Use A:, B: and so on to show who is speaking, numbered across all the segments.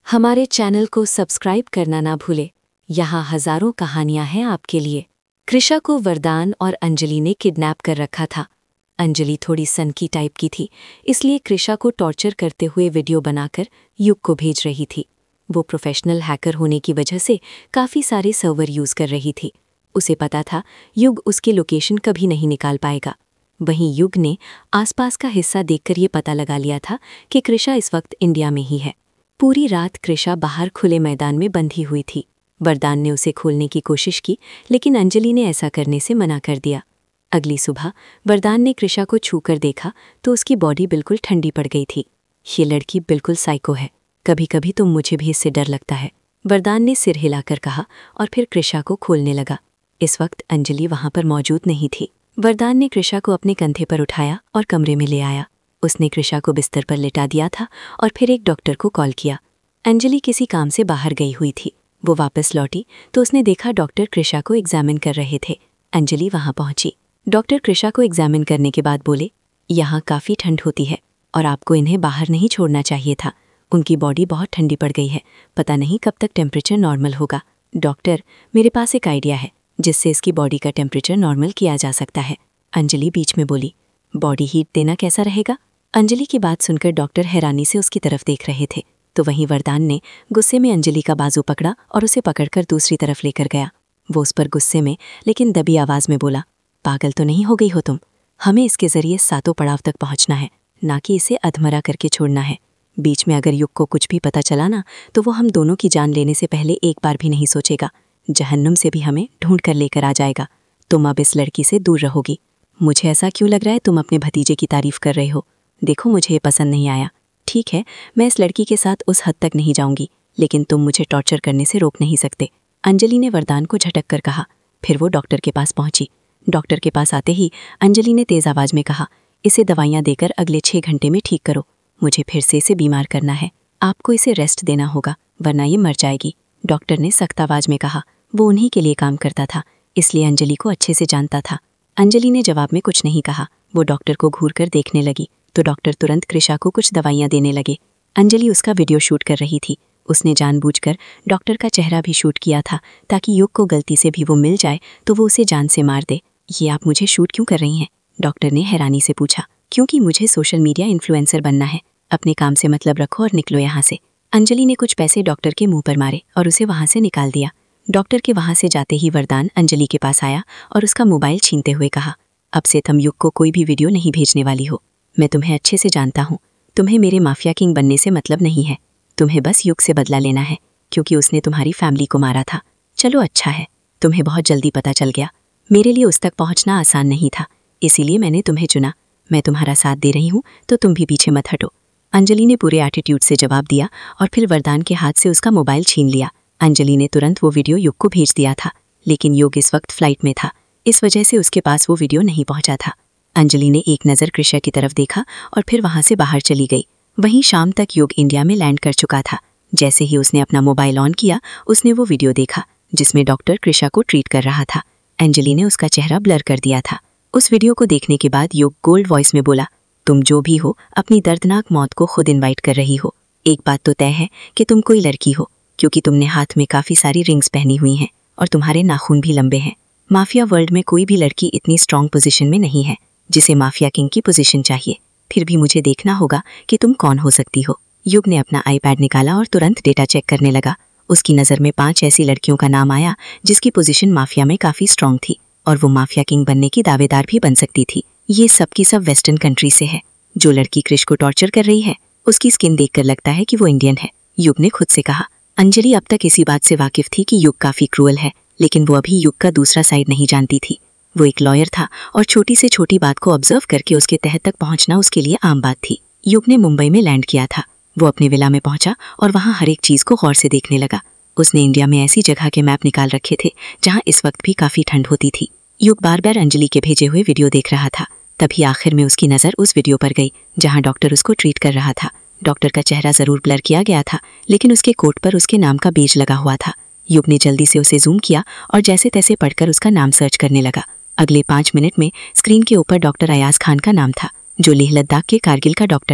A: हमारे चैनल को सब्सक्राइब करना ना भूले। यहाँ हजारों कहानियां हैं आपके लिए। कृषा को वरदान और अंजलि ने किडनैप कर रखा था। अंजलि थोड़ी सनकी टाइप की थी, इसलिए कृषा को टॉर्चर करते हुए वीडियो बनाकर युग को भेज रही थी। वो प्रोफेशनल हैकर होने की वजह से काफ़ी सारे सर्वर यूज़ कर रही थी। उसे पता था युग उसकी लोकेशन कभी नहीं निकाल पाएगा। वहीं युग ने आसपास का हिस्सा देखकर ये पता लगा लिया था कि कृषा इस वक्त इंडिया में ही है। पूरी रात कृषा बाहर खुले मैदान में बंधी हुई थी। वरदान ने उसे खोलने की कोशिश की, लेकिन अंजलि ने ऐसा करने से मना कर दिया। अगली सुबह वरदान ने कृषा को छूकर देखा तो उसकी बॉडी बिल्कुल ठंडी पड़ गई थी। ये लड़की बिल्कुल साइको है, कभी कभी तो मुझे भी इससे डर लगता है, वरदान ने सिर हिलाकर कहा और फिर कृषा को खोलने लगा। इस वक्त अंजलि वहां पर मौजूद नहीं थी। वरदान ने कृषा को अपने कंधे पर उठाया और कमरे में ले आया। उसने कृषा को बिस्तर पर लिटा दिया था और फिर एक डॉक्टर को कॉल किया। अंजलि किसी काम से बाहर गई हुई थी। वो वापस लौटी तो उसने देखा डॉक्टर कृषा को एग्जामिन कर रहे थे। अंजलि वहां पहुंची। डॉक्टर कृषा को एग्जामिन करने के बाद बोले, यहाँ काफ़ी ठंड होती है और आपको इन्हें बाहर नहीं छोड़ना चाहिए था। उनकी बॉडी बहुत ठंडी पड़ गई है, पता नहीं कब तक टेम्परेचर नॉर्मल होगा। डॉक्टर, मेरे पास एक आइडिया है जिससे इसकी बॉडी का टेम्परेचर नॉर्मल किया जा सकता है। अंजलि बीच में बोली, बॉडी हीट देना कैसा रहेगा? अंजलि की बात सुनकर डॉक्टर हैरानी से उसकी तरफ देख रहे थे, तो वहीं वरदान ने गुस्से में अंजलि का बाजू पकड़ा और उसे पकड़कर दूसरी तरफ लेकर गया। वो उस पर गुस्से में लेकिन दबी आवाज में बोला, पागल तो नहीं हो गई हो तुम? हमें इसके जरिए 7 पड़ाव तक पहुंचना है, ना कि इसे अधमरा करके छोड़ना है। बीच में अगर युग को कुछ भी पता चला ना, तो वो हम दोनों की जान लेने से पहले एक बार भी नहीं सोचेगा। जहन्नुम से भी हमें ढूंढ कर लेकर आ जाएगा। तुम अब इस लड़की से दूर रहोगी। मुझे ऐसा क्यों लग रहा है तुम अपने भतीजे की तारीफ कर रहे हो? देखो, मुझे ये पसंद नहीं आया। ठीक है, मैं इस लड़की के साथ उस हद तक नहीं जाऊंगी, लेकिन तुम मुझे टॉर्चर करने से रोक नहीं सकते। अंजलि ने वरदान को झटक कर कहा। फिर वो डॉक्टर के पास पहुंची। डॉक्टर के पास आते ही अंजलि ने तेज आवाज में कहा, इसे दवाइयां देकर अगले 6 घंटे में ठीक करो। मुझे फिर से इसे बीमार करना है। आपको इसे रेस्ट देना होगा, वरना ये मर जाएगी। डॉक्टर ने सख्त आवाज में कहा। वो उन्हीं के लिए काम करता था, इसलिए अंजलि को अच्छे से जानता था। अंजलि ने जवाब में कुछ नहीं कहा। वो डॉक्टर को घूर कर देखने लगी तो डॉक्टर तुरंत कृषा को कुछ दवाइयां देने लगे। अंजलि उसका वीडियो शूट कर रही थी। उसने जानबूझकर डॉक्टर का चेहरा भी शूट किया था ताकि युग को गलती से भी वो मिल जाए तो वो उसे जान से मार दे। ये आप मुझे शूट क्यों कर रही हैं? डॉक्टर ने हैरानी से पूछा। क्योंकि मुझे सोशल मीडिया इन्फ्लुएंसर बनना है। अपने काम से मतलब रखो और निकलो यहाँ से। अंजलि ने कुछ पैसे डॉक्टर के मुंह पर मारे और उसे वहां से निकाल दिया। डॉक्टर के वहां से जाते ही वरदान अंजलि के पास आया और उसका मोबाइल छीनते हुए कहा, अब से तुम युग को कोई भी वीडियो नहीं भेजने वाली हो। मैं तुम्हें अच्छे से जानता हूँ। तुम्हें मेरे माफिया किंग बनने से मतलब नहीं है। तुम्हें बस युग से बदला लेना है, क्योंकि उसने तुम्हारी फैमिली को मारा था। चलो अच्छा है, तुम्हें बहुत जल्दी पता चल गया। मेरे लिए उस तक पहुँचना आसान नहीं था, इसीलिए मैंने तुम्हें चुना। मैं तुम्हारा साथ दे रही हूँ तो तुम भी पीछे मत हटो। अंजलि ने पूरे एटीट्यूड से जवाब दिया और फिर वरदान के हाथ से उसका मोबाइल छीन लिया। अंजलि ने तुरंत वो वीडियो युग को भेज दिया था, लेकिन युग इस वक्त फ्लाइट में था, इस वजह से उसके पास वो वीडियो नहीं पहुंचा था। अंजलि ने एक नज़र कृषा की तरफ देखा और फिर वहां से बाहर चली गई। वहीं शाम तक युग इंडिया में लैंड कर चुका था। जैसे ही उसने अपना मोबाइल ऑन किया, उसने वो वीडियो देखा जिसमें डॉक्टर कृषा को ट्रीट कर रहा था। अंजलि ने उसका चेहरा ब्लर कर दिया था। उस वीडियो को देखने के बाद युग गोल्ड वॉइस में बोला, तुम जो भी हो अपनी दर्दनाक मौत को खुद इन्वाइट कर रही हो। एक बात तो तय है कि तुम कोई लड़की हो, क्योंकि तुमने हाथ में काफ़ी सारी रिंग्स पहनी हुई हैं और तुम्हारे नाखून भी लंबे हैं। माफिया वर्ल्ड में कोई भी लड़की इतनी स्ट्रॉन्ग पोजीशन में नहीं है जिसे माफिया किंग की पोजीशन चाहिए। फिर भी मुझे देखना होगा कि तुम कौन हो सकती हो। युग ने अपना आईपैड निकाला और तुरंत डेटा चेक करने लगा। उसकी नज़र में 5 ऐसी लड़कियों का नाम आया जिसकी पोजीशन माफिया में काफ़ी स्ट्रॉन्ग थी और वो माफिया किंग बनने की दावेदार भी बन सकती थी। ये सब की सब वेस्टर्न कंट्री से है। जो लड़की क्रिश को टॉर्चर कर रही है, उसकी स्किन देखकर लगता है कि वो इंडियन है, युग ने खुद से कहा। अंजलि अब तक इसी बात से वाकिफ थी कि युग काफ़ी क्रूअल है, लेकिन वो अभी युग का दूसरा साइड नहीं जानती थी। वो एक लॉयर था और छोटी से छोटी बात को ऑब्जर्व करके उसके तह तक पहुंचना उसके लिए आम बात थी। युग ने मुंबई में लैंड किया था। वो अपने विला में पहुंचा और वहां हर एक चीज़ को गौर से देखने लगा। उसने इंडिया में ऐसी जगह के मैप निकाल रखे थे जहां इस वक्त भी काफ़ी ठंड होती थी। युग बार बार अंजलि के भेजे हुए वीडियो देख रहा था। तभी आखिर में उसकी नज़र उस वीडियो पर गई जहाँ डॉक्टर उसको ट्रीट कर रहा था। डॉक्टर का चेहरा ज़रूर ब्लर किया गया था, लेकिन उसके कोट पर उसके नाम का बेज लगा हुआ था। युग ने जल्दी से उसे जूम किया और जैसे तैसे पढ़कर उसका नाम सर्च करने लगा। अगले 5 मिनट में स्क्रीन के ऊपर डॉक्टर अयाज खान का नाम था, जो लेह लद्दाख के कारगिल का डॉक्टर था।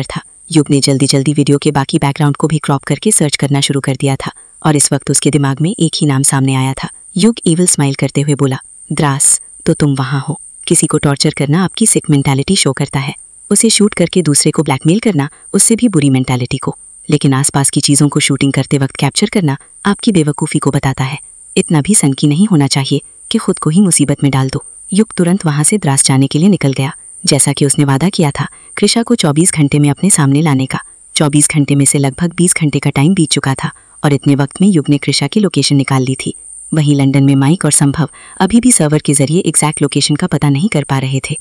A: युग ने जल्दी जल्दी वीडियो के बाकी बैकग्राउंड को भी क्रॉप करके सर्च करना शुरू कर दिया था और इस वक्त उसके दिमाग में एक ही नाम सामने आया था। युग इविल स्माइल करते हुए बोला, द्रास, तो तुम वहाँ हो। किसी को टॉर्चर करना आपकी सिक मेंटालिटी शो करता है, उसे शूट करके दूसरे को ब्लैकमेल करना उससे भी बुरी मेंटालिटी को, लेकिन आसपास की चीज़ों को शूटिंग करते वक्त कैप्चर करना आपकी बेवकूफ़ी को बताता है। इतना भी सनकी नहीं होना चाहिए कि खुद को ही मुसीबत में डाल दो। युग तुरंत वहाँ से द्रास जाने के लिए निकल गया, जैसा कि उसने वादा किया था कृषा को 24 घंटे में अपने सामने लाने का। 24 घंटे में से लगभग 20 घंटे का टाइम बीत चुका था और इतने वक्त में युग ने कृषा की लोकेशन निकाल ली थी। वहीं लंदन में माइक और संभव अभी भी सर्वर के जरिए एग्जैक्ट लोकेशन का पता नहीं कर पा रहे थे।